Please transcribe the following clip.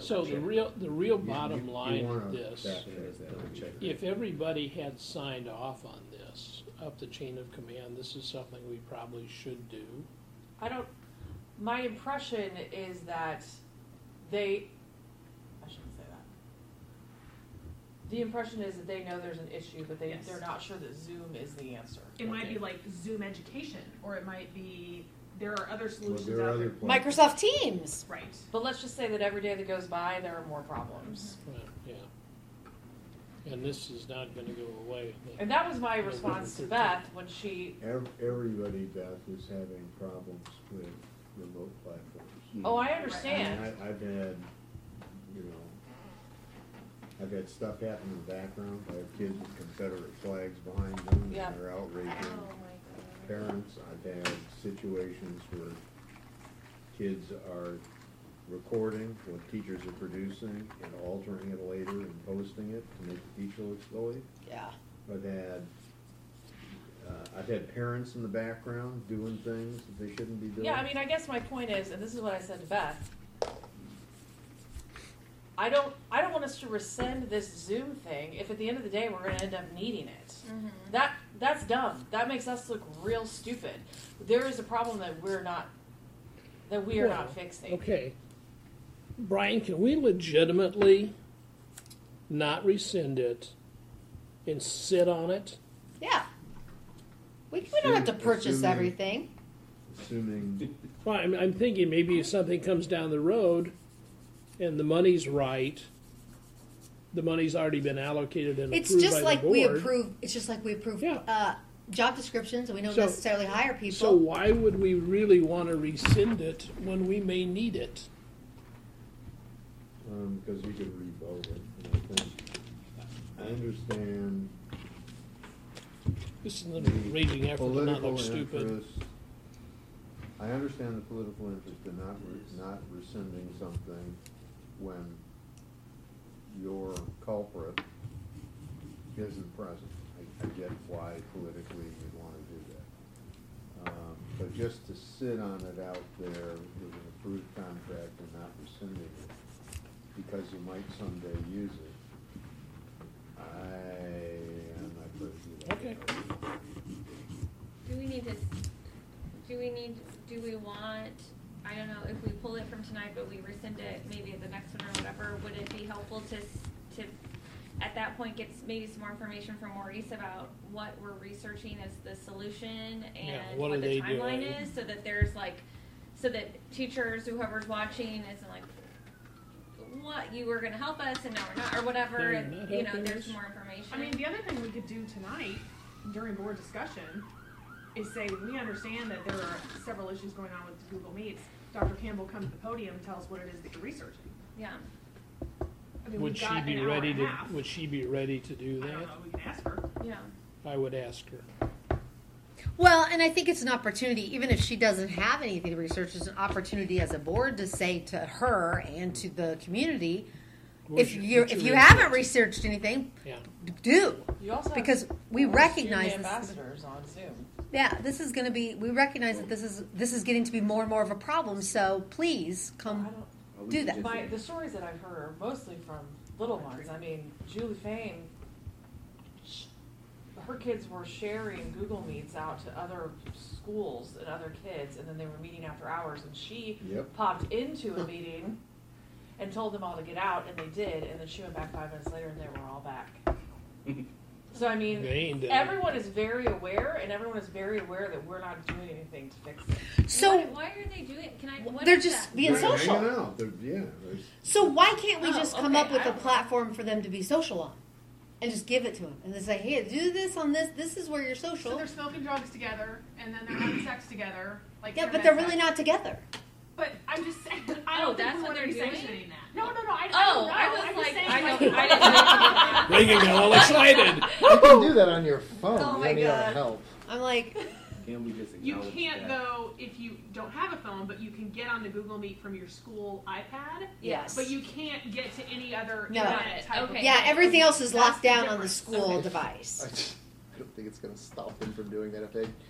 So the real bottom line you of wanna this, check that. if everybody had signed off on this, up the chain of command, this is something we probably should do. My impression is that I shouldn't say that. The impression is that they know there's an issue, but they're not sure that Zoom is the answer. It might be like Zoom education, or it might be, there are other solutions there are out other there. plans. Microsoft Teams. Right. But let's just say that every day that goes by, there are more problems. Right, yeah. And this is not gonna go away. And that was my response to Beth when she, Everybody, Beth, is having problems with remote platforms. oh, I understand. And I've had, I've had stuff happen in the background. I have kids with Confederate flags behind them, Yeah. and they're outraging parents. I've had situations where kids are recording what teachers are producing and altering it later and posting it to make the teacher look silly. Yeah. I've had parents in the background doing things that they shouldn't be doing. Yeah, I mean, I guess my point is, and this is what I said to Beth, I don't want us to rescind this Zoom thing if at the end of the day we're going to end up needing it. Mm-hmm. That's dumb. That makes us look real stupid. There is a problem that we are not fixing. Okay. Brian, can we legitimately not rescind it and sit on it? Yeah. We don't have to purchase Assuming- everything. Assuming, Well, I'm thinking maybe if something comes down the road and the money's right, the money's already been allocated and It's approved just by like the board. It's just like we approve Yeah. job descriptions, and we don't So- necessarily hire people. So why would we really want to rescind it when we may need it? because you could revote it, and I think, I understand This is a raging effort to not political look stupid. interest. I understand the political interest in not rescinding something when your culprit isn't present. I get why politically you'd want to do that. But just to sit on it out there with an approved contract and not rescinding it because you might someday use it, I am not going to do that. Okay. Do we want, I don't know, if we pull it from tonight but we rescind it maybe at the next one or whatever, would it be helpful to at that point get maybe some more information from Maurice about what we're researching as the solution and what what are the they timeline doing? is, so that there's so that teachers, whoever's watching, isn't like, what, you were gonna help us and now we're not, or whatever, They're and not there's helping us? more information. I mean, the other thing we could do tonight during board discussion is say, we understand that there are several issues going on with Google Meets. Dr. Campbell, come to the podium and tell us what it is that you're researching. Yeah. I mean, Would we've she got be an hour ready and a to? half. Would she be ready to do I that? don't know, we can ask her. Yeah. I would ask her. Well, and I think it's an opportunity, even if she doesn't have anything to research, it's an opportunity as a board to say to her and to the community, if you haven't researched anything, Yeah. do. You also have Because we student recognize this. ambassadors on Zoom. Yeah, this is going to be. We recognize that this is getting to be more and more of a problem. So please I come don't, do that. the stories that I've heard are mostly from little ones. I mean, Julie Fame, her kids were sharing Google Meets out to other schools and other kids, and then they were meeting after hours, and she Yep. popped into a meeting and told them all to get out, and they did, and then she went back 5 minutes later, and they were all back. So, I mean, They ain't dead. everyone is very aware, and everyone is very aware that we're not doing anything to fix it. So why are they doing? Can I? What they're is just that? being They're social. hanging out. There's- So why can't we Oh, just come okay, up with I a don't know. platform for them to be social on, and just give it to them, and they say, "Hey, do this on this. This is where you're So social." they're smoking drugs together, and then they're having sex together. Like Yeah, but internet they're sex. really not together. But I'm just saying, I Oh, don't think that's we what want to be they're doing? sanctioning that. No, I don't Oh, know. I was I'm like, just saying, I like, don't. I didn't know. Reagan got all excited. You can do that on your phone. Oh you my don't need God. our help. I'm like, Can we just You acknowledge can't that? though if you don't have a phone, but you can get on the Google Meet from your school iPad. yes, But you can't get to any other No. internet type Okay. of yeah, everything else is That's locked down on the different. school Okay. device. I don't think it's going to stop them from doing that if they